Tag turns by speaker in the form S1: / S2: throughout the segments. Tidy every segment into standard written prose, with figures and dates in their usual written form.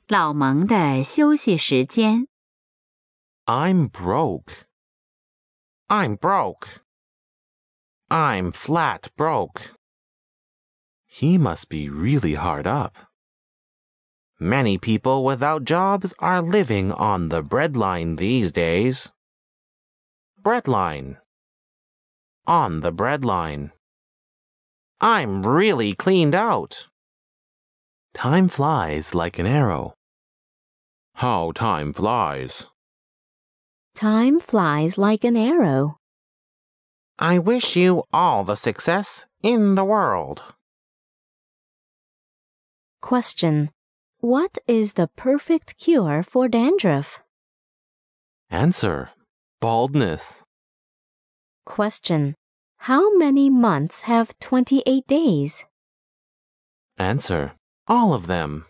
S1: 老蒙的休息时间。
S2: I'm broke. I'm broke. I'm flat broke. He must be really hard up. Many people without jobs are living on the breadline these days. Breadline. On the breadline. I'm really cleaned out. Time flies like an arrow. How time flies.
S3: Time flies like an arrow.
S2: I wish you all the success in the world.
S3: Question. What is the perfect cure for dandruff?
S2: Answer. Baldness.
S3: Question. How many months have 28 days?
S2: Answer. All of them.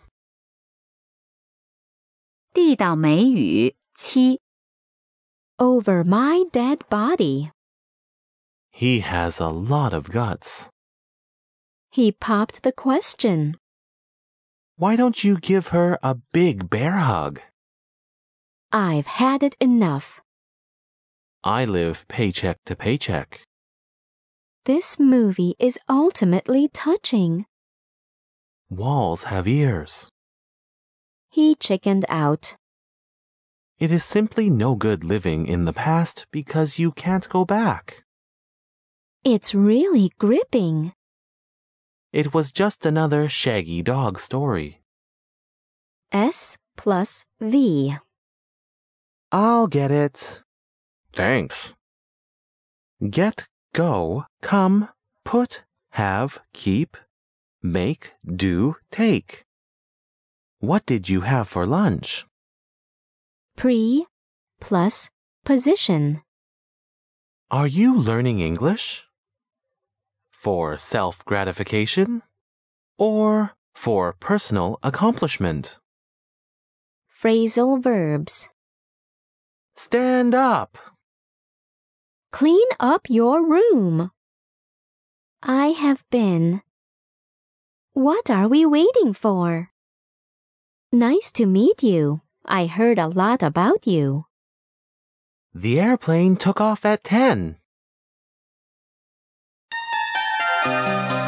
S1: 地道美语7。
S3: Over my dead body.
S2: He has a lot of guts.
S3: He popped the question.
S2: Why don't you give her a big bear hug?
S3: I've had it enough.
S2: I live paycheck to paycheck.
S3: This movie is ultimately touching.
S2: Walls have ears.
S3: He chickened out.
S2: It is simply no good living in the past because you can't go back.
S3: It's really gripping.
S2: It was just another shaggy dog story.
S3: S plus V.
S2: I'll get it. Thanks. Get, go, come, put, have, keep, make, do, take. What did you have for lunch?
S3: Pre plus position.
S2: Are you learning English? For self-gratification or for personal accomplishment?
S3: Phrasal verbs.
S2: Stand up.
S3: Clean up your room. I have been. What are we waiting for? Nice to meet you. I heard a lot about you.
S2: The airplane took off at 10.